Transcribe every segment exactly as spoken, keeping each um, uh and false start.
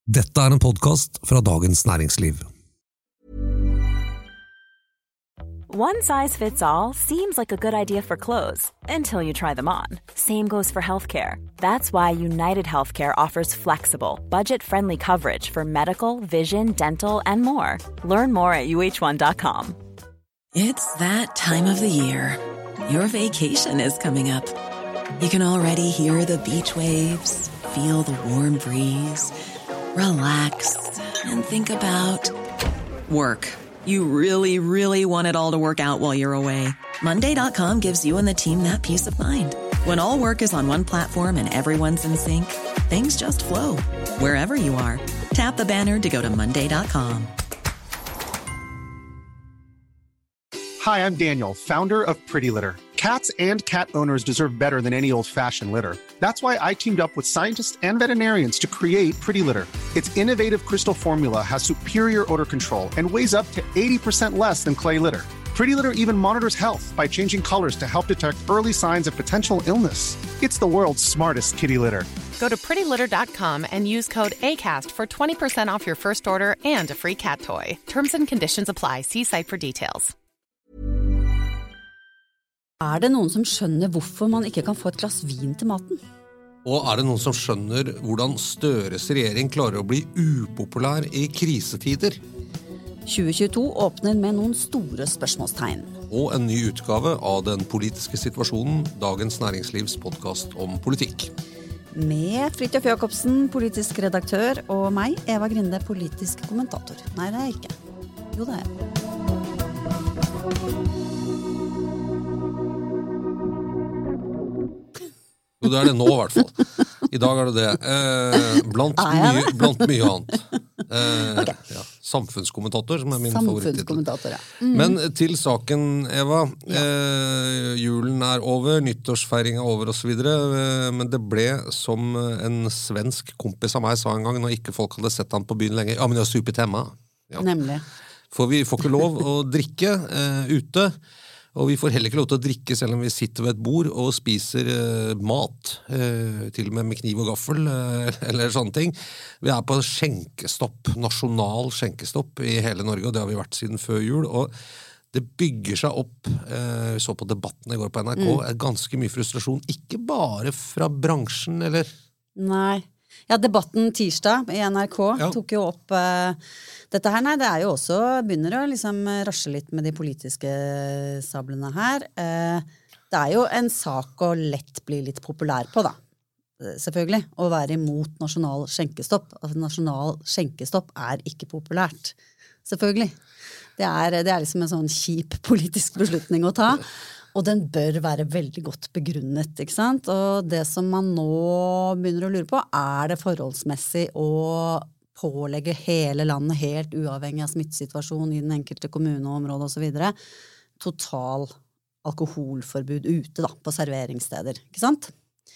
Dette er en podcast fra Dagens Næringsliv. One size fits all seems like a good idea for clothes until you try them on. Same goes for healthcare. That's why United Healthcare offers flexible, budget-friendly coverage for medical, vision, dental, and more. Learn more at U H one dot com. It's that time of the year. Your vacation is coming up. You can already hear the beach waves, feel the warm breeze, relax, and think about work. You really, really want it all to work out while you're away. Monday dot com gives you and the team that peace of mind. When all work is on one platform and everyone's in sync, things just flow. Wherever you are, tap the banner to go to Monday dot com. Hi, I'm Daniel, founder of Pretty Litter. Cats and cat owners deserve better than any old-fashioned litter. That's why I teamed up with scientists and veterinarians to create Pretty Litter. Its innovative crystal formula has superior odor control and weighs up to eighty percent less than clay litter. Pretty Litter even monitors health by changing colors to help detect early signs of potential illness. It's the world's smartest kitty litter. Go to pretty litter dot com and use code ACAST for twenty percent off your first order and a free cat toy. Terms and conditions apply. See site for details. Er det noen som skjønner hvorfor man ikke kan få et glass vin til maten? Og er det noen som skjønner hvordan Støres regjering klarer å bli upopulær i krisetider? tjue tjueto åpner med noen store spørsmålstegn. Og en ny utgave av den politiske situasjonen, Dagens Næringslivs podcast om politikk. Med Fridtjof Jacobsen, politisk redaktør, og meg, Eva Grinde, politisk kommentator. Nei, det er jeg ikke. Jo, det er jeg. Jo, det er det nå i hvert fall. I dag er det det. Eh, blant, mye, blant mye annet. Eh, okay. ja, samfunnskommentator, som er min Samfunnskommentator, ja. Mm. Men til saken, Eva. Ja. Eh, julen er over, nyttårsfeiring er over og så videre. Eh, men det ble, som en svensk kompis av meg sa en gang, når ikke folk hadde sett han på byen lenger, ja, men jeg har supet hjemme. Ja. Nemlig. For vi får ikke lov å drikke eh, ute. Og vi får heller ikke lov til å drikke selv om vi sitter ved et bord og spiser eh, mat, eh, til og med med kniv og gaffel, eh, eller sånne ting. Vi er på skjenkestopp, nasjonal skjenkestopp i hele Norge, og det har vi vært siden før jul, og det bygger seg opp, eh, vi så på debatten i går på N R K, mm. er ganske mye frustrasjon, ikke bare fra bransjen, eller? Nei. Ja, debatten tirsdag i N R K ja. tok jo opp uh, dette her. Nei, det er jo også, begynner å liksom rasle litt med de politiske sablene her. Uh, det er jo en sak å lett bli litt populær på, da. Selvfølgelig, å være imot nasjonal skjenkestopp. Altså, nasjonal skjenkestopp er ikke populært. Selvfølgelig. Det er, det er liksom en sånn kjip politisk beslutning å ta. Og den bør være veldig godt begrunnet, ikke sant? Og det som man nå begynner å lure på, er det forholdsmessig å pålegge hele landet, helt uavhengig av smittesituasjonen i den enkelte kommune og område og så videre, total alkoholforbud ute da, på serveringssteder, ikke sant?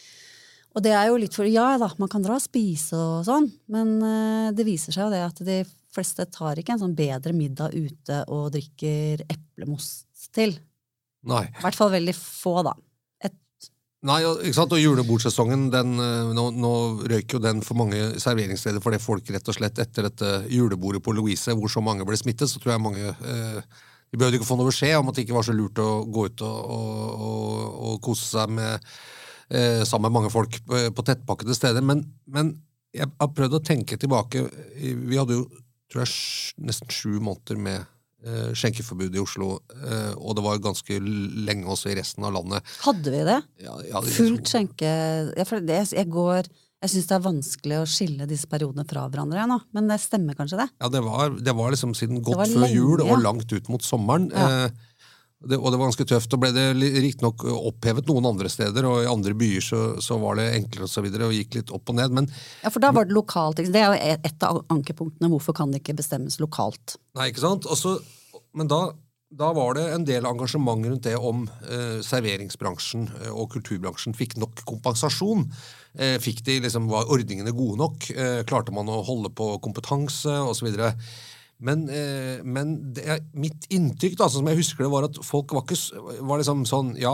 Og det er jo litt for, ja da, man kan dra og spise og sånn, men uh, det viser seg jo det at de fleste tar ikke en sånn bedre middag ute og drikker eplemost til. Nei. I hvert fall veldig få, da. Et... Nei, ikke sant? Og julebordsesongen, den, nå, nå røyker jo den for mange serveringssteder, for det folk rett og slett etter dette julebordet på Louise, hvor så mange ble smittet, så tror jeg mange, eh, de behøvde ikke få noe beskjed om at det ikke var så lurt å gå ut og, og, og, og kose seg med, eh, sammen med mange folk på, på tettpakkede steder. Men, men jeg har prøvd å tenke tilbake, vi hadde jo, tror jeg, nesten sju måneder med skjenkeforbud i Oslo, og det var ganske lenge også i resten av landet. Hadde vi det? Ja, ja, det Fullt skjenke... Jeg, jeg, jeg går... Jeg synes det er vanskelig å skille disse periodene fra hverandre ja, nå, men det stemmer kanskje det? Ja, det var, det var liksom siden godt før lenge, jul og langt ut mot sommeren. Ja. Eh, det, og det var ganske tøft. Da ble det riktig nok opphevet noen andre steder, og i andre byer så, så var det enklere og så videre, og gikk litt opp og ned. Men, ja, for da var det lokalt. Det er jo et av ankepunktene. Hvorfor kan det ikke bestemmes lokalt? Nei, ikke sant? Også, men da, da var det en del engasjement rundt det om eh, serveringsbransjen og kulturbransjen fikk nok kompensasjon. Eh, fikk de, liksom, var ordningene gode nok? Eh, klarte man å holde på kompetanse og så videre? Men, eh, men det er, mitt inntrykk, da, som jeg husker det, var at folk var, ikke, var liksom sånn, ja,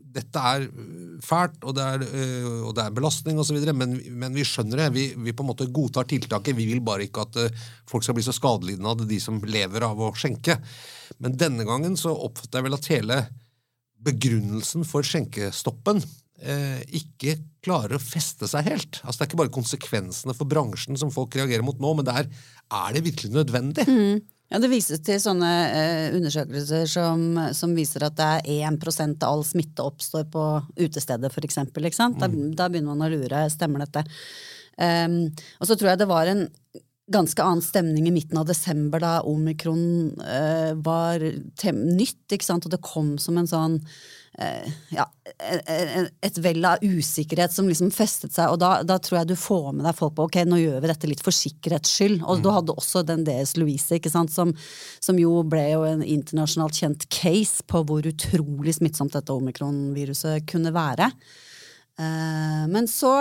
dette er fælt, og det er, øh, og det er belastning og så videre, men, men vi skjønner det, vi, vi på en måte godtar tiltaket, vi vil bare ikke at øh, folk skal bli så skadelidende av det, de som lever av å skjenke. Men denne gangen så oppfatter jeg vel at hele begrunnelsen for skjenkestoppen øh, ikke klarer å feste seg helt. Altså det er ikke bare konsekvensene for bransjen som folk reagerer mot nå, men det er, er det virkelig nødvendig? Mm. Ja, det vises til sånne eh, undersøkelser som, som viser at det er en prosent av all smitte oppstår på utestedet, for eksempel, ikke sant? Da, mm. da begynner man å lure, stemmer dette? Um, og så tror jeg det var en ganske annen stemning i midten av desember da omikron eh, var tem- nytt, ikke sant? Og det kom som en sånn eh, ja, et veld av usikkerhet som liksom festet seg, og da, da tror jeg du får med deg folk på, ok, nå gjør vi dette litt for sikkerhets skyld, og mm. du hadde også den D S Louise, ikke sant, som, som jo ble jo en internasjonalt kjent case på hvor utrolig smittsomt dette omikron-viruset kunne være. Uh, men så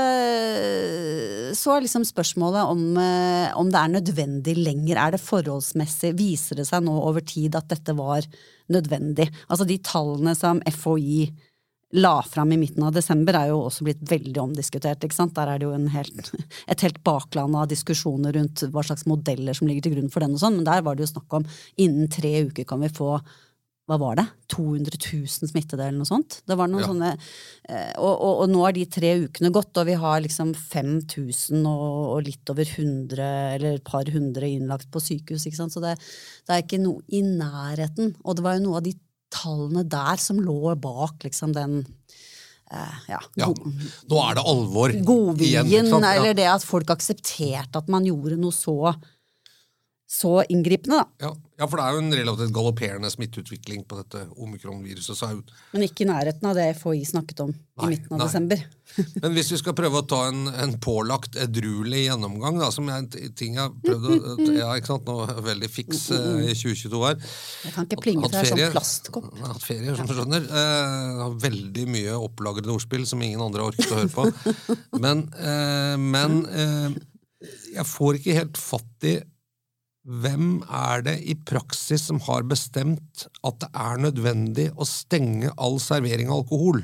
så er liksom spørsmålet om, uh, om det er nødvendig lenger, er det forholdsmessig, viser det seg nå over tid at dette var nødvendig? Altså de tallene som F H I la fram i midten av desember er jo også blitt veldig omdiskutert, ikke sant? Der er det jo en helt, et helt bakland av diskusjoner rundt hva slags modeller som ligger til grunn for den og sånn, men der var det jo snakk om innen tre uker kan vi få hva var det? to hundre tusen smittede eller noe sånt? Det var noen ja. sånne, og, og, og nå er de tre ukene gått, og vi har liksom fem tusen og, og litt over hundre, eller et par hundre innlagt på sykehus, ikke sant? Så det, det er ikke noe i nærheten, og det var jo noe av de tallene der som lå bak liksom den, eh, ja. ja. Nå er det alvor godviljen, igjen, ja. eller det at folk aksepterte at man gjorde noe så så inngripende da. Ja, ja, for det er jo en relativt galopperende smitteutvikling på dette omikron-viruset. Så er jo... Men ikke i nærheten av det F H I snakket om nei, i midten av nei. desember. Men hvis vi skal prøve å ta en, en pålagt edruelig gjennomgang, da, som er ting jeg prøvde å... Ja, ikke sant, nå er veldig fiks uh, i tjue tjue to her. Jeg kan ikke plinge til det er sånn plastkopp. Jeg har hatt ferie, som du skjønner. Uh, har veldig mye opplagrede ordspill som ingen andre har orket å høre på. Men, uh, men uh, jeg får ikke helt fatt i hvem er det i praksis som har bestemt at det er nødvendig å stenge all servering av alkohol?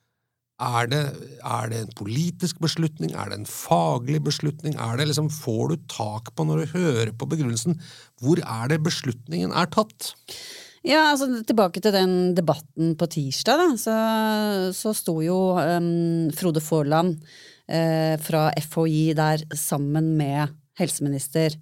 Er det, er det en politisk beslutning? Er det en faglig beslutning? Er det liksom, får du tak på når du hører på begrunnelsen? Hvor er det beslutningen er tatt? Ja, altså tilbake til den debatten på tirsdag da, så, så sto jo um, Frode Forland uh, fra F H I der sammen med helseminister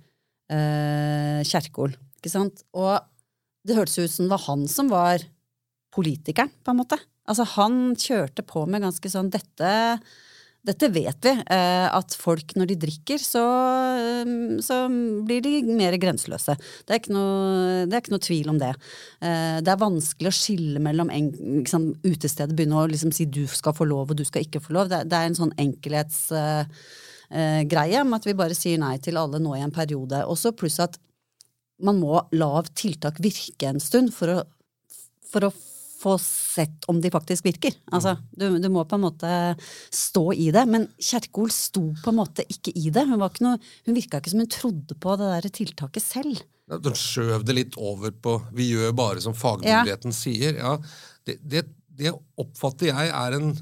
Uh, Kjerkol, ikke sant? Og det hørtes ut som det var han som var politikeren, på en måte. Altså han kjørte på med ganske sånn, dette, dette vet vi, uh, at folk når de drikker, så, um, så blir de mer grenseløse. Det er ikke noe, det er ikke noe tvil om det. Uh, det er vanskelig å skille mellom en, liksom, utestedet, begynne å liksom si du skal få lov og du skal ikke få lov. Det, det er en sånn enkelhets... Uh, Eh, greie om at vi bare sier nei til alle nå i en periode. Også pluss at man må la tiltak virke en stund for å, for å få sett om de faktisk virker. Altså, du, du må på en måte stå i det, men Kjerkol sto på en måte ikke i det. Hun, var ikke noe, hun virka ikke som hun trodde på det der tiltaket selv. Ja, de skjøv det litt over på, vi gjør bare som fagmyndigheten ja. sier. Ja, det, det, det oppfatter jeg er en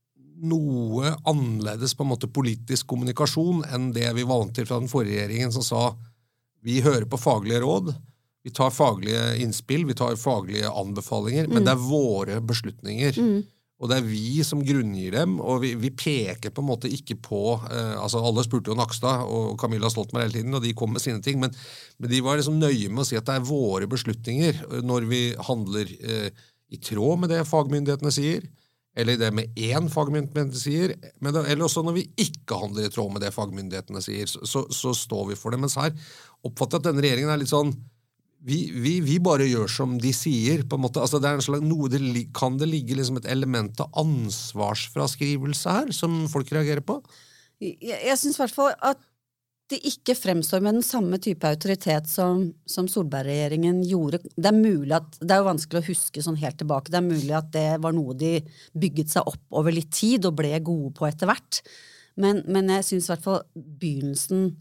noe annerledes på en måte politisk kommunikasjon enn det vi var vant til fra den forrige regjeringen som sa vi hører på faglige råd, vi tar faglige innspill, vi tar faglige anbefalinger, mm. men det er våre beslutninger. Mm. Og det er vi som grunngir dem, og vi, vi peker på en måte ikke på, eh, altså alle spurte jo Nakstad og Camilla Stoltenberg hele tiden, og de kom med sine ting, men, men de var liksom nøye med å si at det er våre beslutninger når vi handler eh, i tråd med det fagmyndighetene sier, eller det med én fagmyndighetene sier, men det, eller også når vi ikke handler i tråd med det fagmyndighetene sier, så, så, så står vi for det. Mens her oppfatter jeg at denne regjeringen er litt sånn, vi, vi, vi bare gjør som de sier, på en måte. Altså det er en slags, noe, det, kan det ligge liksom et element av ansvarsfraskrivelse her, som folk reagerer på? Jeg, jeg synes i hvert fall at det ikke fremstår med den samme type autoritet som, som Solberg-regjeringen gjorde. Det er mulig at, det er jo vanskelig å huske sånn helt tilbake, det er mulig at det var noe de bygget seg opp over litt tid og ble gode på etter hvert. Men, men jeg synes i hvert fall begynnelsen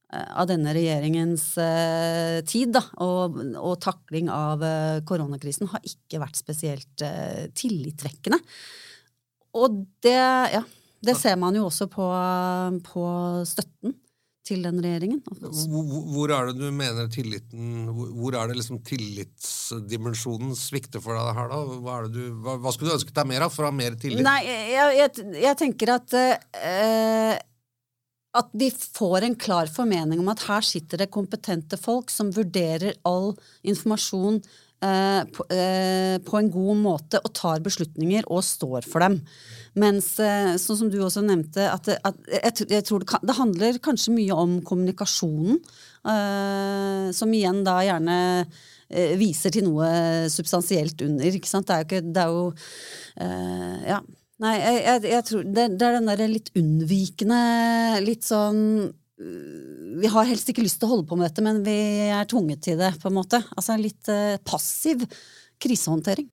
av denne regjeringens eh, tid da, og, og takling av eh, koronakrisen har ikke vært spesielt eh, tillitvekkende. Og det, ja, det ser man jo også på, på støtten til den regjeringen. Hvor, hvor er det du mener tilliten, hvor er det liksom tillitsdimensjonen svikter for deg her da? Hva, er det du, hva, hva skulle du ønske deg mer av for å ha mer tillit? Nei, jeg, jeg, jeg tenker at eh, at vi får en klar formening om at her sitter det kompetente folk som vurderer all informasjon eh, på, eh, på en god måte og tar beslutninger og står for dem. Mens, eh, sånn som du også nevnte, at, at jeg, jeg tror det, kan, det handler kanskje mye om kommunikasjonen, eh, som igjen da gjerne eh, viser til noe substansielt under, ikke sant? Det er jo ikke, det er jo, eh, ja... Nei, jeg, jeg, jeg tror det, det er den der litt unnvikende, litt sånn, vi har helst ikke lyst til å holde på med dette, men vi er tvunget til det, på en måte. Altså en litt uh, passiv krisehåndtering.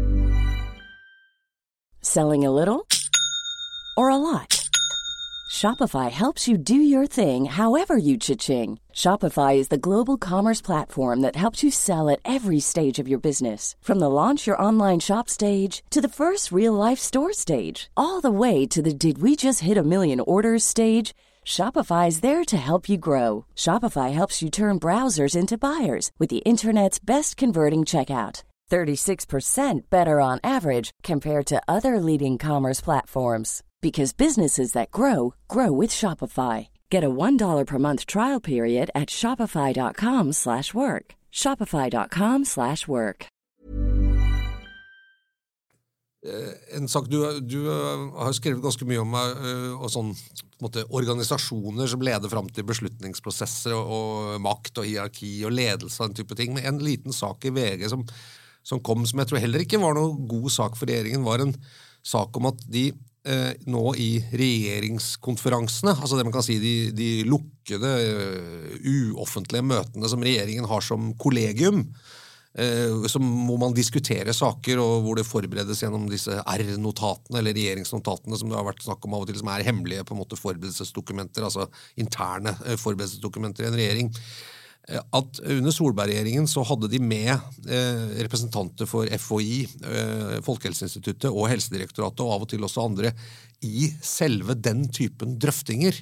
Selling a little or a lot? Shopify helps you do your thing however you cha-ching. Shopify is the global commerce platform that helps you sell at every stage of your business. From the launch your online shop stage to the first real-life store stage, all the way to the did we just hit a million orders stage. Shopify is there to help you grow. Shopify helps you turn browsers into buyers with the internet's best converting checkout. thirty-six percent better on average compared to other leading commerce platforms. Because businesses that grow, grow with Shopify. Get a one dollar per month trial period at shopify.com slash work. Shopify.com slash work. En sak du, du har skrevet ganske mye om og sånn, på en måte, organisasjoner som leder frem til beslutningsprosesser og, og makt og hierarki og ledelse og den type ting. Men en liten sak i V G som, som kom, som jeg tror heller ikke var noen god sak for regjeringen, var en sak om at de Eh, nå i regjeringskonferansene, altså det man kan si de, de lukkede, uh, uoffentlige møtene som regjeringen har som kollegium, uh, som, hvor man diskuterer saker, og hvor det forberedes gjennom disse R-notatene, eller regjeringsnotatene, som det har vært snakk om av og til, som er hemmelige på en måte forberedelsesdokumenter, altså interne uh, forberedelsesdokumenter i en regjering. At under Solberg-regjeringen så hadde de med eh, representanter for F H I, eh, Folkehelseinstituttet og Helsedirektoratet, og av og til også andre, i selve den typen drøftinger.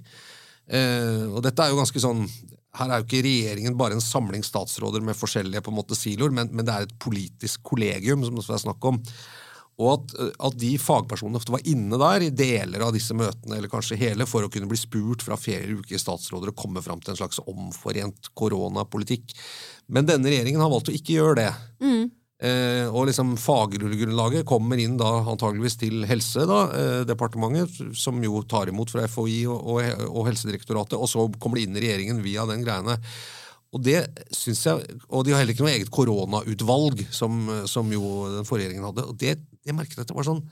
Eh, og dette er jo ganske sånn, her er jo ikke regjeringen bare en samling statsråder med forskjellige på en måte siloer, men, men det er et politisk kollegium som det er snakk om. Og at, at de fagpersonene ofte var inne der i deler av disse møtene, eller kanskje hele, for å kunne bli spurt fra flere ulike statsråder og komme frem til en slags omforent koronapolitikk. Men denne regjeringen har valgt å ikke gjøre det. Mm. Eh, og liksom faggrunnlaget kommer inn da antageligvis til helse da, eh, departementet, som jo tar imot fra F H I og, og, og Helsedirektoratet, og så kommer det inn i regjeringen via den greiene. Og det synes jeg, og de har heller ikke noe eget koronautvalg, som, som jo den forrige regjeringen hadde, og det, jeg merket at det var sånn,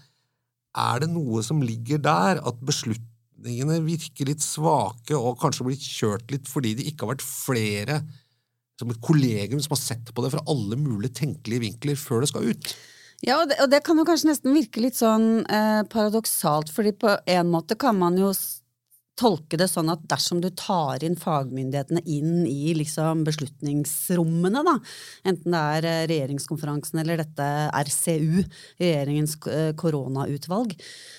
er det noe som ligger der, at beslutningene virker litt svake, og kanskje blir kjørt litt, fordi det ikke har vært flere, som et kollegium som har sett på det fra alle mulige tenkelige vinkler før det skal ut? Ja, og det, og det kan jo kanskje nesten virke litt sånn eh, paradoksalt, fordi på en måte kan man jo tolke det sånn at dersom du tar inn fagmyndighetene inn i liksom beslutningsrommene da, enten det er regjeringskonferansen eller dette R C U, regjeringens koronautvalg,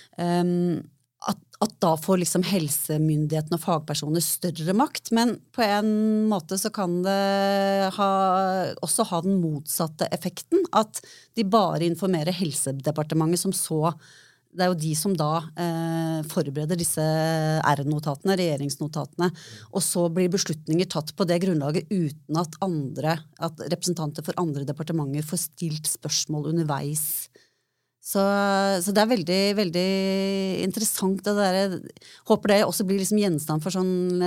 um, at, at da får liksom helsemyndighetene og fagpersoner større makt, men på en måte så kan det ha, også ha den motsatte effekten, at de bare informerer Helsedepartementet som så. Det er jo de som da eh, forbereder disse R-notatene, regjeringsnotatene, og så blir beslutninger tatt på det grunnlaget uten at andre, at representanter for andre departementer får stilt spørsmål underveis. Så, så det er veldig, veldig interessant det der. Håper det også blir liksom gjenstand for sånn,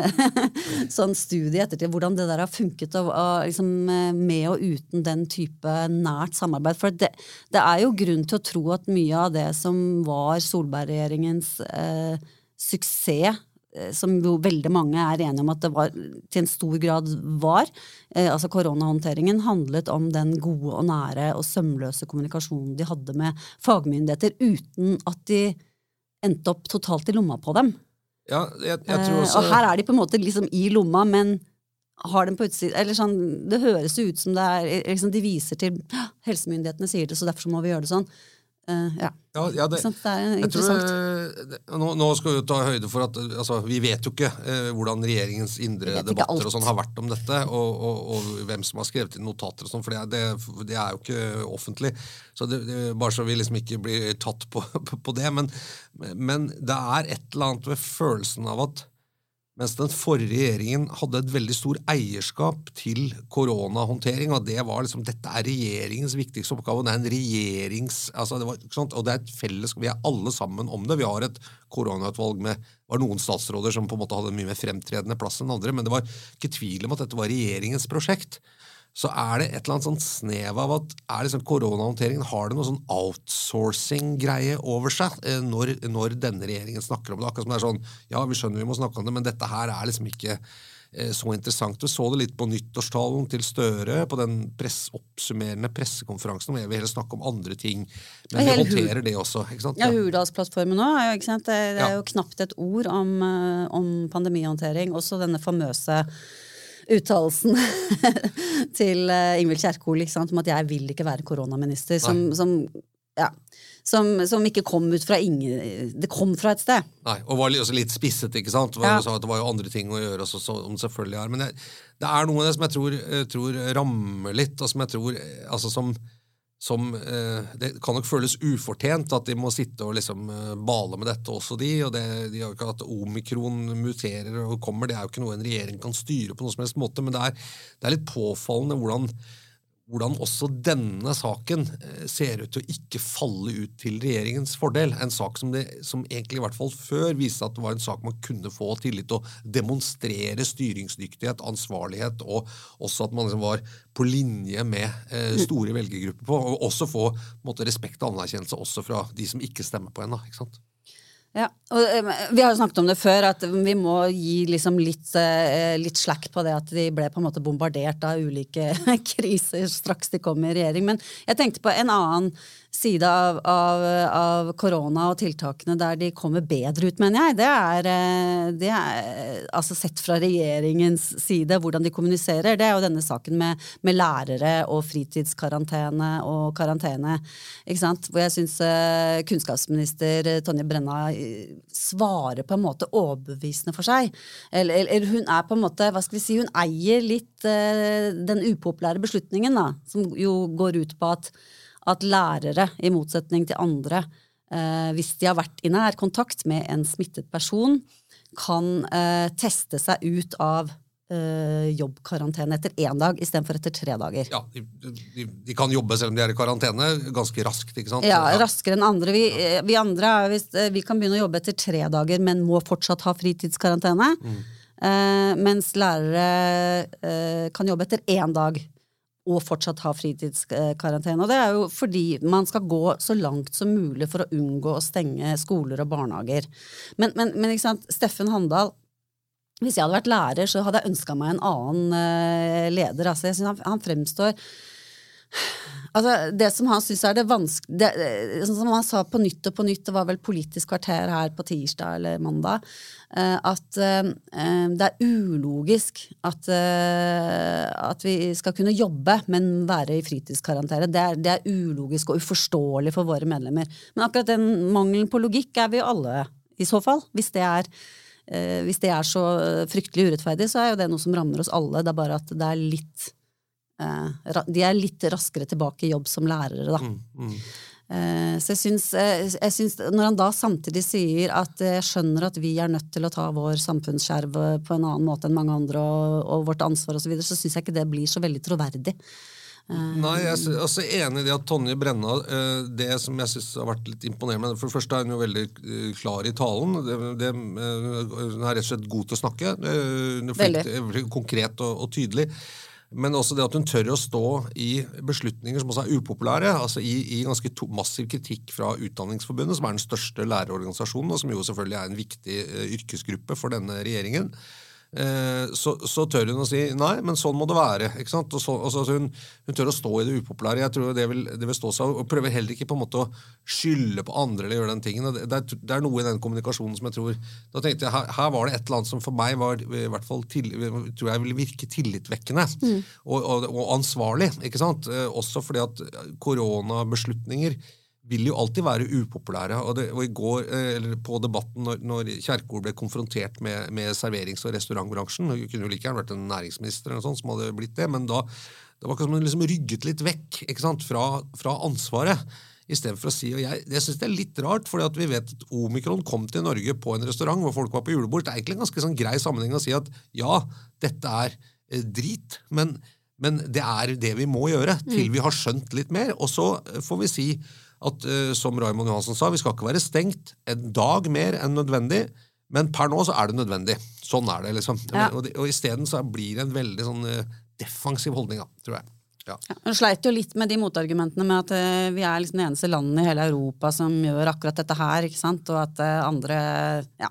sånn studie ettertid, hvordan det der har funket og, og liksom med og uten den type nært samarbeid. For det, det er jo grunn til å tro at mye av det som var Solberg-regjeringens eh, suksess, som jo veldig mange er enige om at det var, til en stor grad var, eh, altså koronahåndteringen handlet om den gode og nære og sømløse kommunikasjonen de hadde med fagmyndigheter, uten at de endte opp totalt i lomma på dem. Ja, jeg, jeg tror også... Og her er de på en måte liksom i lomma, men har den på utsiden, eller sånn, det høres ut som det er, liksom de viser til, helsemyndighetene sier det, så derfor så må vi gjøre det sånn. Uh, ja. Ja, ja, det, det er jeg interessant. Tror, det, nå, nå skal vi jo ta høyde for at altså, vi vet jo ikke eh, hvordan regjeringens indre debatter og sånn har vært om dette, og, og, og hvem som har skrevet inn notater og sånn, for det, det, det er jo ikke offentlig. Så det, det, bare så vi liksom ikke blir tatt på, på, på det, men, men det er et eller annet ved følelsen av at mens den forrige regjeringen hadde et veldig stor eierskap til koronahåndtering, og det var liksom, dette er regjeringens viktigste oppgave, og det er en regjerings, altså det var, ikke sant? Og det er et felles, vi er alle sammen om det, vi har et koronautvalg med, var noen statsråder som på en måte hadde en mye mer fremtredende plass enn andre, men det var ikke tvil om at dette var regjeringens prosjekt. Så er det et eller annet sånn snev av at er liksom koronahåndteringen, har det noe sånn outsourcing-greie over seg eh, når, når denne regjeringen snakker om det. Akkurat som det er sånn, ja, vi skjønner vi må snakke om det, men dette her er liksom ikke eh, så interessant. Vi så det litt på nyttårstalen til Støre, på den press, oppsummerende pressekonferansen, hvor jeg vil heller snakke om andre ting, men vi håndterer det også, ikke sant? Ja, Hurdalsplattformen nå, er jo, ikke sant? Det, det er Ja. jo knapt et ord om, eh, om pandemihåndtering, også denne famøse uttalelsen til uh, Ingvild Kjerkol, ikke sant, om at jeg vil ikke være koronaminister, som, som, ja, som, som ikke kom ut fra ingen, det kom fra et sted. Nei, og var litt, også litt spisset, ikke sant? Ja. Så at det var jo andre ting å gjøre, også, som selvfølgelig er. Men det, det er noe av det som jeg tror, jeg tror rammer litt, og som jeg tror, altså som, som eh, det kan nok føles ufortjent at de må sitte og liksom eh, bale med dette også de, og det, de har jo ikke at omikron muterer og kommer, det er jo ikke noe en regjering kan styre på noen som helst måte, men det er, det er litt påfallende hvordan hvordan også denne saken ser ut til å ikke falle ut til regjeringens fordel. En sak som, det, som egentlig i hvert fall før viste at det var en sak man kunne få tillit til å demonstrere styringsdyktighet, ansvarlighet, og også at man liksom var på linje med eh, store velgergrupper på, og også få på en måte, respekt og anerkjennelse også fra de som ikke stemmer på henne, ikke sant? Ja, og um, vi har jo snakket om det før, at vi må gi liksom litt, uh, litt slack på det at de ble på en måte bombardert av ulike kriser straks de kom i regjering. Men jeg tenkte på en annen side av, av, av korona og tiltakene der de kommer bedre ut, mener jeg. Det er, det er altså sett fra regjeringens side, hvordan de kommuniserer. Det er jo denne saken med, med lærere og fritidskarantene og karantene, ikke sant? Hvor jeg synes uh, kunnskapsminister Tonje Brenna svarer på en måte overbevisende for seg. Eller, eller hun er på en måte, hva skal vi si, hun eier litt uh, den upopulære beslutningen da, som jo går ut på at at lærere, i motsetning til andre, eh, hvis de har vært i nær kontakt med en smittet person, kan eh, teste seg ut av eh, jobbkarantene etter en dag, i stedet for etter tre dager. Ja, de, de, de kan jobbe selv om de er i karantene, ganske raskt, ikke sant? Ja, raskere enn andre. Vi, vi andre er, hvis, vi kan begynne å jobbe etter tre dager, men må fortsatt ha fritidskarantene, mm. eh, mens lærere eh, kan jobbe etter en dag, og fortsatt ha fritidskarantene. Og det er jo fordi man skal gå så langt som mulig for å unngå å stenge skoler og barnehager. Men, men, men ikke sant, Steffen Handal, hvis jeg hadde vært lærer, så hadde jeg ønsket meg en annen uh, leder. Altså, jeg synes han, han fremstår... Altså, det som han synes er det vanskelig, sånn som han sa på nytt og på nytt, det var vel politisk kvarter her på tirsdag eller mandag, at det er ulogisk at, at vi skal kunne jobbe, men være i fritidskarantene. Det er, det er ulogisk og uforståelig for våre medlemmer. Men akkurat den mangelen på logikk er vi jo alle i så fall. Hvis det er, hvis det er så fryktelig urettferdig, så er jo det noe som rammer oss alle. Det er bare at det er litt de er litt raskere tilbake i jobb som lærere da. Mm, mm. Så jeg synes, jeg synes når han da samtidig sier at jeg skjønner at vi er nødt til å ta vår samfunnsskjerv på en annen måte enn mange andre og, og vårt ansvar og så videre, så synes jeg ikke det blir så veldig troverdig. Nei, jeg er også enig i det at Tonje Brenna, det som jeg synes har vært litt imponerende, for det første er hun jo veldig klar i talen, det, det, hun er rett og slett god til å snakke, hun er flink, konkret og, og tydelig. Men også det at hun tør å stå i beslutninger som også er upopulære, altså i, i ganske to, massiv kritikk fra Utdanningsforbundet, som er den største lærerorganisasjonen, og som jo selvfølgelig er en viktig uh, yrkesgruppe for denne regjeringen. eh, så, så tør hun å si nei, men sånn må det være, ikke sant? Og så, og så hun, hun tør å stå i det upopulære. Jeg tror det vil, det vil stå seg, og prøver heller ikke på en måte å skylde på andre eller gjøre den tingen. Det, det, er, det er noe i den kommunikasjonen som jeg tror, da tenkte jeg, her, her var det et eller annet som for meg var, i hvert fall, til, tror jeg ville virke tillitvekkende, mm. og, og, og ansvarlig, ikke sant? Eh, også fordi at koronabeslutninger vil jo alltid være upopulære, og, det, og i går, eller på debatten når, når Kjerkol ble konfrontert med, med serverings- og restaurantbransjen, det kunne jo like gjerne vært en næringsminister eller noe sånt som hadde blitt det, men da, det var som hun liksom rygget litt vekk, ikke sant, fra, fra ansvaret, i stedet for å si, og jeg, jeg synes det er litt rart, fordi at vi vet at Omikron kom til Norge på en restaurant hvor folk var på julebord, det er egentlig en ganske sånn grei sammenheng å si at ja, dette er eh, drit, men, men det er det vi må gjøre, til vi har skjønt litt mer, og så får vi si at, uh, som Raymond Johansen sa, vi skal ikke være stengt en dag mer enn nødvendig, men per nå så er det nødvendig. Sånn er det, liksom. Ja. Og, det, og i stedet så blir det en veldig sånn uh, defensiv holdning, da, tror jeg. Ja. Ja, hun sleit jo litt med de motargumentene med at uh, vi er liksom det eneste landet i hele Europa som gjør akkurat dette her, ikke sant? Og at uh, andre, ja...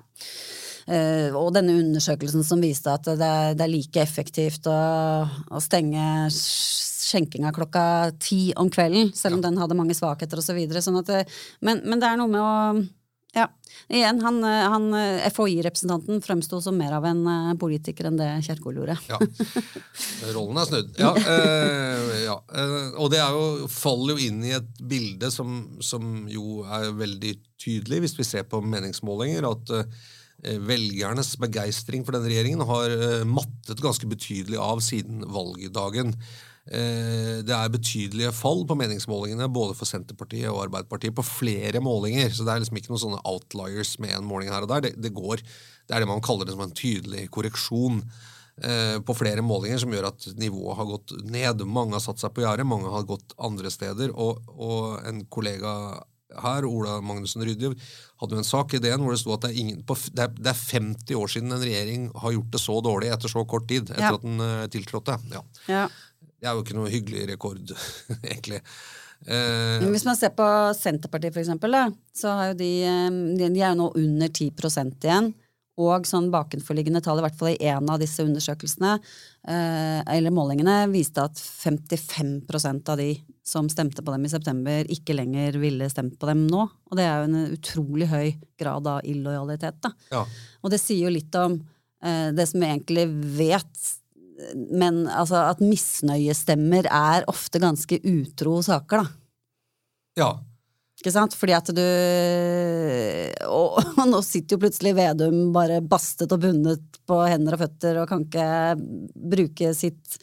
Uh, og denne undersøkelsen som viste at det er, det er like effektivt å, å stenge skjenkinga klokka ti om kvelden, selv om ja. Den hadde mange svakheter og så videre. Sånn at det, men, men det er noe med å, ja, igjen, han, han F H I-representanten fremstod som mer av en politiker enn det Kjerkol gjorde. Ja, rollen er snudd. Ja, øh, ja. Og det er jo, faller jo inn i et bilde som, som jo er veldig tydelig, hvis vi ser på meningsmålinger, at velgernes begeistring for denne regjeringen har mattet ganske betydelig av siden valgdagen. Det er betydelige fall på meningsmålingene både for Senterpartiet og Arbeiderpartiet på flere målinger, så det er liksom ikke noen sånne outliers med en måling her og der. Det, det går, det er det man kaller det som en tydelig korreksjon på flere målinger som gjør at nivået har gått ned. Mange har satt seg på gjerdet, mange har gått andre steder, og, og en kollega her, Ola Magnussen Rydje, hadde jo en sak i D N hvor det stod at det er, ingen, på, det, er, det er femti år siden en regjering har gjort det så dårlig etter så kort tid, etter ja. At den uh, tiltrådte. Ja. Ja. Det er jo ikke noe hyggelig rekord, egentlig. Uh, Hvis man ser på Senterpartiet for eksempel, da, så har jo de, de, de er jo nå under ti prosent igjen, og sånn bakenforliggende tall, i hvert fall i en av disse undersøkelsene, eh, eller målingene, viste at femtifem prosent av de som stemte på dem i september, ikke lenger ville stemt på dem nå. Og det er jo en utrolig høy grad av illojalitet, da. Ja. Og det sier jo litt om eh, det som vi egentlig vet, men altså at misnøyestemmer er ofte ganske utro saker, da. Ja. Ikke sant? Fordi at du og, og nå sitter jo plutselig Vedum bare bastet og bundet på hender og føtter og kan ikke bruke sitt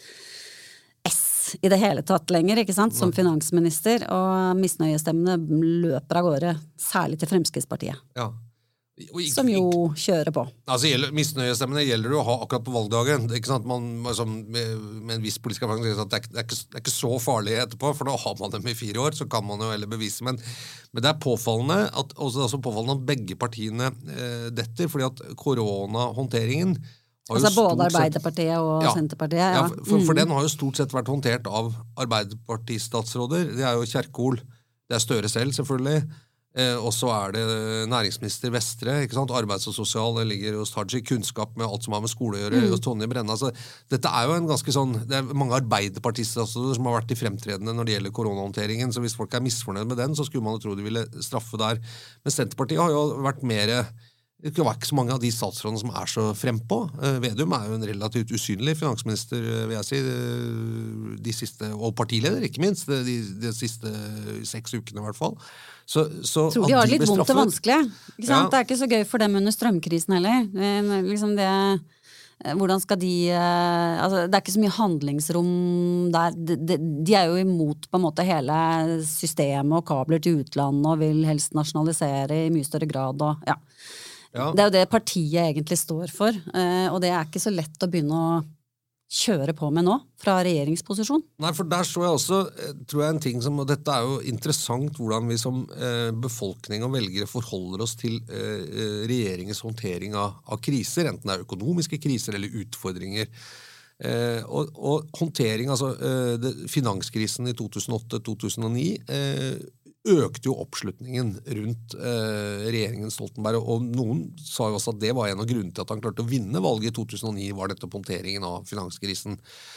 S i det hele tatt lenger, ikke sant? Som finansminister, og misnøyestemmene løper av gårde, særlig til Fremskrittspartiet. Ja. Ikke, som jo kjører på. Altså, misnøyestemmene gjelder det å ha akkurat på valgdagen. Ikke sant? Man, altså, med, med en viss politisk erfaring, det, det, det, er ikke, det er ikke så farlig etterpå, for da har man dem i fire år, så kan man jo heller bevise. Men, men det er påfallende at, også, altså påfallende at begge partiene eh, detter, fordi at koronahåndteringen har altså jo både Arbeiderpartiet og ja, Senterpartiet, ja. ja for, for mm. den har jo stort sett vært håndtert av Arbeiderpartistatsråder. Det er jo Kjerkol, det er Støre selv, selvfølgelig. Eh, og så er det næringsminister Vestre, ikke sant? Arbeids- og sosial, det ligger hos Tajik, kunnskap med alt som har med skole å gjøre, mm. hos Tonje Brenna. Så dette er jo en ganske sånn, det er mange arbeiderpartister som har vært i fremtredende når det gjelder koronahåndteringen, så hvis folk er misfornøyd med den, så skulle man jo tro de ville straffe der. Men Senterpartiet har jo vært mer, det var ikke så mange av de statsrådene som er så frempå. Eh, Vedum er jo en relativt usynlig finansminister, vil jeg si, de siste, og partileder, ikke minst, de, de siste seks ukene i hvert fall. Så, så tror de har det litt vondt og vanskelig, ikke sant? Ja. Det er ikke så gøy for dem under strømkrisen heller. Det, liksom det, hvordan skal de, altså, det er ikke så mye handlingsrom der. De, de, de er jo imot på en måte hele systemet og kabler til utlandet og vil helst nasjonalisere i mye større grad. Og, ja. Ja. Det er jo det partiet egentlig står for, og det er ikke så lett å begynne å kjøre på med nå, fra regjeringsposisjon? Nei, for der så jeg også, tror jeg en ting som, og dette er jo interessant hvordan vi som eh, befolkning og velgere forholder oss til eh, regjeringens håndtering av, av kriser, enten det er økonomiske kriser eller utfordringer. Eh, og, og håndtering, altså eh, det, finanskrisen i to tusen og åtte til to tusen og ni, eh, økte jo oppslutningen rundt eh, regjeringen Stoltenberg, og noen sa jo også at det var en av grunnene til at han klarte å vinne valget i to tusen og ni, var dette håndteringen av finanskrisen.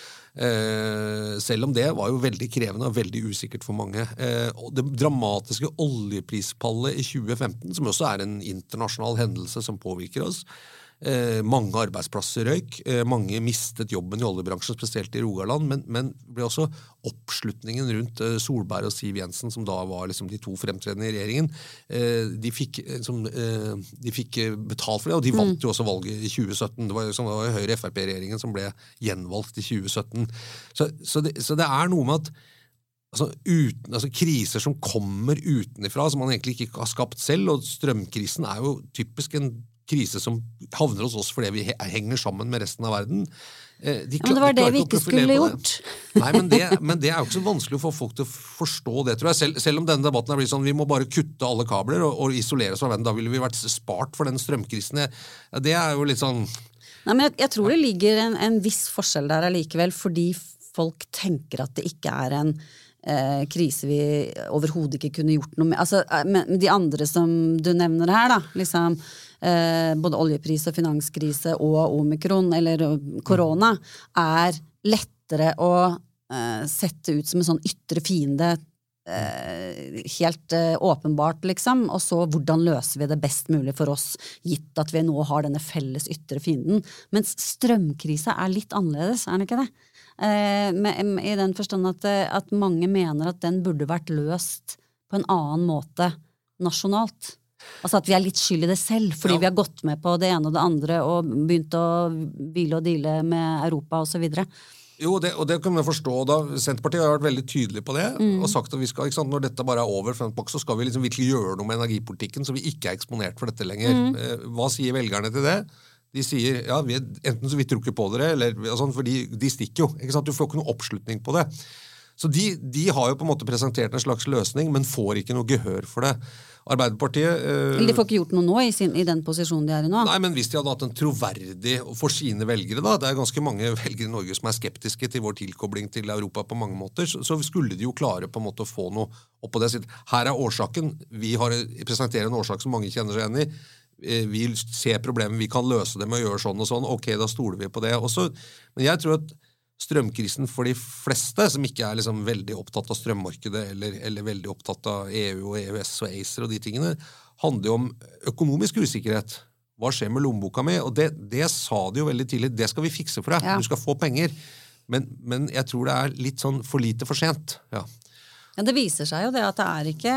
Eh, selv om det var jo veldig krevende og veldig usikkert for mange. Eh, og det dramatiske oljeprispallet i tjue femten, som også er en internasjonal hendelse som påvirker oss, Eh, mange arbeidsplasser røyk, eh, mange mistet jobben i oljebransjen, spesielt i Rogaland, men, men ble også oppslutningen rundt eh, Solberg og Siv Jensen, som da var liksom de to fremtredende i regjeringen, eh, de, fikk, eh, som, eh, de fikk betalt for det, og de vant mm. jo også valget i tjue sytten. Det var jo sånn, Høyre-F R P-regjeringen som ble gjenvalgt i tjue sytten. Så, så, det, så det er noe med at altså, uten, altså, kriser som kommer utenifra, som man egentlig ikke har skapt selv, og strømkrisen er jo typisk en krise som havner hos oss fordi vi henger sammen med resten av verden. De ja, men det var de det vi ikke skulle gjort. Nei, men det, men det er jo ikke så vanskelig å få folk til å forstå det, tror jeg. Selv, selv om denne debatten er blitt sånn, vi må bare kutte alle kabler og, og isolere oss fra verden, da ville vi vært spart for den strømkrisen. Ja, det er jo litt sånn... Nei, men jeg, jeg tror det ligger en, en viss forskjell der allikevel, fordi folk tenker at det ikke er en eh, krise vi overhodet ikke kunne gjort noe med. Altså, men de andre som du nevner her, da, liksom... Eh, både oljepris og finanskrise og omikron, eller korona, er lettere å eh, sette ut som en sånn ytre fiende, eh, helt eh, åpenbart, liksom, og så hvordan løser vi det best mulig for oss, gitt at vi nå har denne felles ytre fienden. Mens strømkrise er litt annerledes, er det ikke det? Eh, med, I den forstand at, at mange mener at den burde vært løst på en annen måte nasjonalt. Altså at vi er litt skyld i det selv, fordi ja. Vi har gått med på det ene og det andre og begynt å hvile og deale med Europa og så videre. Jo, det, og det kan vi forstå. Da. Senterpartiet har vært veldig tydelig på det, mm. og sagt at vi skal, ikke sant, når dette bare er over, så skal vi liksom virkelig gjøre noe med energipolitikken, så vi ikke er eksponert for dette lenger. Mm. Hva sier velgerne til det? De sier, ja, vi er, enten så vi tror ikke på dere, eller sånn, for de, de stikker jo. Ikke sant? Du får ikke noe oppslutning på det. Så de, de har jo på en måte presentert en slags løsning, men får ikke noe gehør for det. Arbeiderpartiet... Eh, Eller de får ikke gjort noe nå i, sin, i den posisjonen de er i nå? Nei, men hvis de hadde hatt en troverdig for sine velgere da, det er ganske mange velgere i Norge som er skeptiske til vår tilkobling til Europa på mange måter, så, så skulle de jo klare på en måte å få noe opp på det. Her er årsaken, vi har presenterer en årsak som mange kjenner seg igjen i, vi ser problemet, vi kan løse det med å gjøre sånn og sånn, ok, da stoler vi på det. Også, men jeg tror at strømkrisen for de fleste, som ikke er liksom veldig opptatt av strømmarkedet, eller, eller veldig opptatt av E U og E U S og ACER og de tingene, handler jo om økonomisk usikkerhet. Hva skjer med lommeboka mi? Og det, det sa de jo veldig tidlig, det skal vi fikse for deg, ja. Du skal få penger. Men, men jeg tror det er litt sånn for lite for sent. Ja. Ja, det viser seg jo det at det er ikke...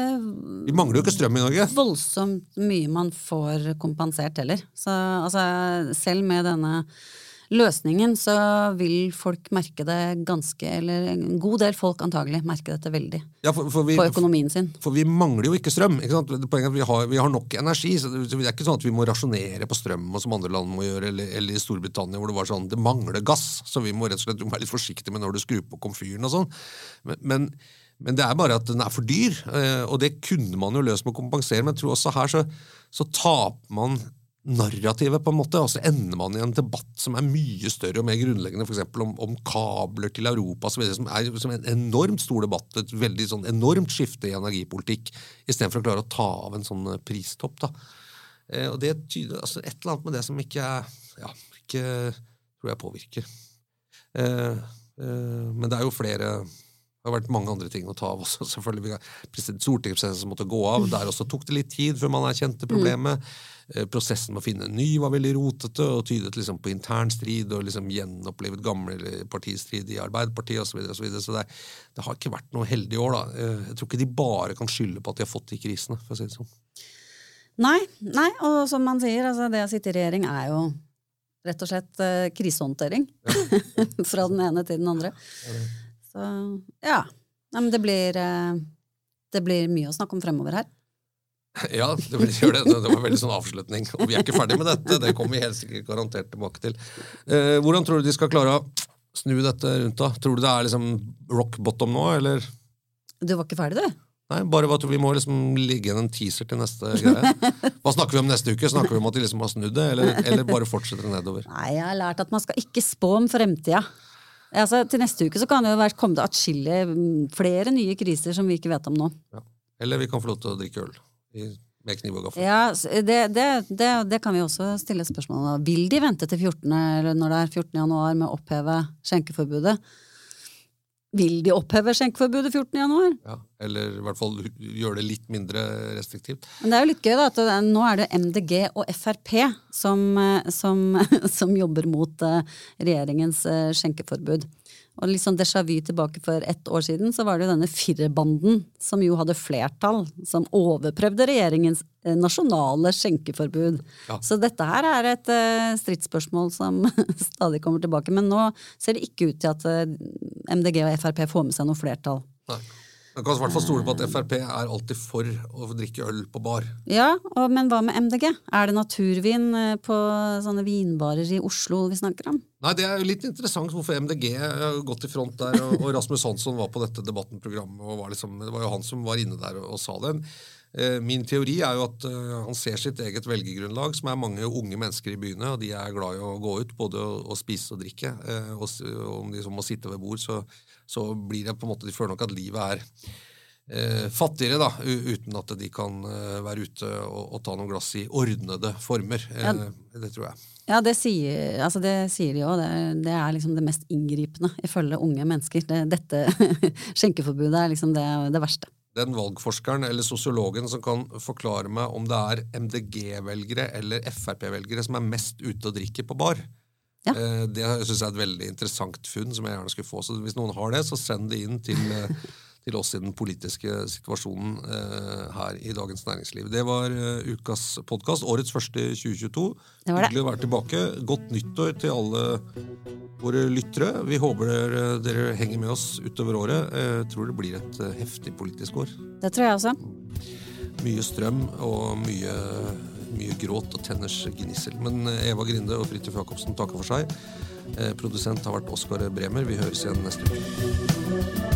Vi mangler jo ikke strøm i Norge. Voldsomt mye man får kompensert heller. Så altså, selv med denne løsningen så vil folk merke det ganske, eller en god del folk antagelig merke dette veldig ja, for, for vi, på økonomien sin. For, for vi mangler jo ikke strøm, ikke sant? Poenget er at vi har, vi har nok energi, så det, det er ikke sånn at vi må rasjonere på strøm, og som andre land må gjøre, eller, eller i Storbritannia hvor det var sånn, det mangler gass, så vi må rett og slett være litt forsiktige med når du skrur på komfyren og sånn. Men, men, men det er bare at den er for dyr, og det kunne man jo løse med å kompensere, men jeg tror også her så, så taper man narrativet på en måte, og så ender man i en debatt som er mye større og mer grunnleggende, for eksempel om, om kabler til Europa, så videre, som er som en enormt stor debatt, et veldig sånn enormt skifte i energipolitikk, i stedet for å klare å ta av en sånn pristopp. Da. Eh, og det tyder altså, et eller annet med det som ikke er, ja, ikke tror jeg påvirker. Eh, eh, men det er jo flere... Det har vært mange andre ting å ta av også, selvfølgelig. Stortingsprosessen som måtte gå av, der også tok det litt tid før man erkjente problemet. Mm. Prosessen med å finne en ny var veldig rotete, og tydet liksom på intern strid, og liksom gjenopplivet gamle partistrid i Arbeiderpartiet, og så videre, og så videre. Så det, det har ikke vært noe heldig år, da. Jeg tror ikke de bare kan skylde på at de har fått de krisene, for å si det sånn. Nei, nei, og som man sier, altså, det å sitte i regjering er jo rett og slett uh, krisehåndtering. Ja. Fra den ene til den andre. Ja, så, ja. Nei, men det blir, det blir mye å snakke om fremover her. Ja, det, gjør det. Det var en veldig sånn avslutning. Og vi er ikke ferdig med dette. Det kommer vi helt sikkert garantert tilbake til. Eh, hvordan tror du de skal klare å snu dette rundt da? Tror du det er liksom rock bottom nå, eller? Du var ikke ferdig, du? Nei, bare at vi må liksom ligge en teaser til neste greie. Hva snakker vi om neste uke? Snakker vi om at de liksom har snudd det, eller, eller bare fortsetter det nedover? Nei, jeg har lært at man skal ikke spå om fremtida. Altså, til neste uke så kan det jo være kommet atskillige flere nye kriser som vi ikke vet om nå. Ja. Eller vi kan få lov til å drikke øl i, med kniv og gaffel. Ja, det, det, det, det kan vi også stille spørsmål om. Vil de vente til fjortende, eller når det er fjortende januar med å oppheve skjenkeforbudet? Vil de oppheve skjenkeforbudet fjortende januar? Ja, eller i hvert fall gjøre det litt mindre restriktivt. Men det er jo litt gøy da, at det, nå er det M D G og F R P som, som, som jobber mot uh, regjeringens uh, skjenkeforbud. Og litt sånn déjà vu tilbake for ett år siden, så var det jo denne firebanden som jo hadde flertall, som overprøvde regjeringens eh, nasjonale skjenkeforbud. Ja. Så dette her er et eh, stridsspørsmål som stadig kommer tilbake, men nå ser det ikke ut til at eh, M D G og F R P får med seg noe flertall. Nei. Man kan i hvert fall stole på at F R P er alltid for å drikke øl på bar. Ja, og, men hva med M D G? Er det naturvin på sånne vinbarer i Oslo vi snakker om? Nei, det er jo litt interessant hvorfor M D G har gått i front der, og, og Rasmus Hansson var på dette debattenprogrammet, og var liksom, det var jo han som var inne der og, og sa det. Eh, min teori er jo at uh, han ser sitt eget velgergrunnlag, som er mange unge mennesker i byene, og de er glad i å gå ut, både å, å spise og drikke, eh, og, og om de så må sitte ved bord, så så blir det på en måte, de føler nok at livet er eh, fattigere da, uten at de kan eh, være ute og, og ta noen glass i ordnede former. Eh, ja. Det tror jeg. Ja, det sier, altså det sier de jo. Det, det er liksom det mest inngripende ifølge unge mennesker. Det, dette skjenkeforbudet er liksom det, det verste. Den valgforskeren eller sosiologen som kan forklare meg om det er M D G-velgere eller F R P-velgere som er mest ute og drikker på bar. Ja. Det synes jeg er et veldig interessant funn som jeg gjerne skulle få. Så hvis noen har det, så send det inn til, til oss i den politiske situasjonen uh, her i Dagens Næringsliv. Det var uh, ukas podcast, årets første i tjue tjueto. Det var det. Hyggelig å være tilbake. Godt nyttår til alle våre lyttere. Vi håper dere, dere henger med oss utover året. Jeg tror det blir et uh, heftig politisk år. Det tror jeg også. Mye strøm og mye... mye gråt og tenners gnissel. Men Eva Grinde og Fridtjof Jacobsen takker for seg. Eh, produsent har vært Oskar Bremer. Vi høres igjen neste uke.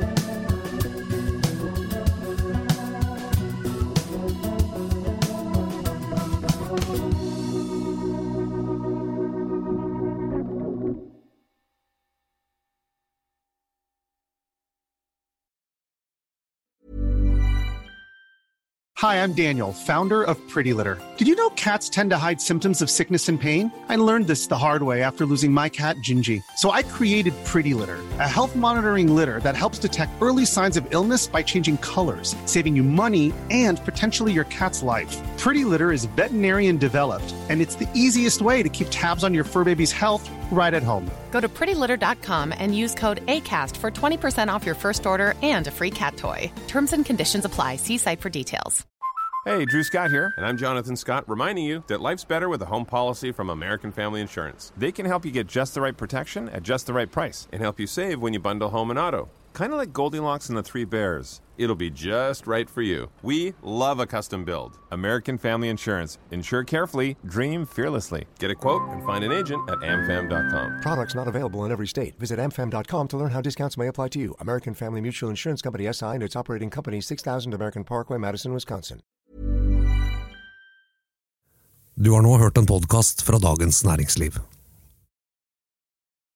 Hi, I'm Daniel, founder of Pretty Litter. Did you know cats tend to hide symptoms of sickness and pain? I learned this the hard way after losing my cat, Gingy. So I created Pretty Litter, a health monitoring litter that helps detect early signs of illness by changing colors, saving you money and potentially your cat's life. Pretty Litter is veterinarian developed, and it's the easiest way to keep tabs on your fur baby's health right at home. Go to pretty litter dot com and use code ACAST for twenty percent off your first order and a free cat toy. Terms and conditions apply. See site for details. Hey, Drew Scott here, and I'm Jonathan Scott, reminding you that life's better with a home policy from American Family Insurance. They can help you get just the right protection at just the right price and help you save when you bundle home and auto. Kind of like Goldilocks and the Three Bears. It'll be just right for you. We love a custom build. American Family Insurance. Insure carefully, dream fearlessly. Get a quote and find an agent at am fam dot com. Products not available in every state. Visit am fam dot com to learn how discounts may apply to you. American Family Mutual Insurance Company S I and its operating company, six thousand American Parkway, Madison, Wisconsin. Du har nå hørt en podcast fra Dagens Næringsliv.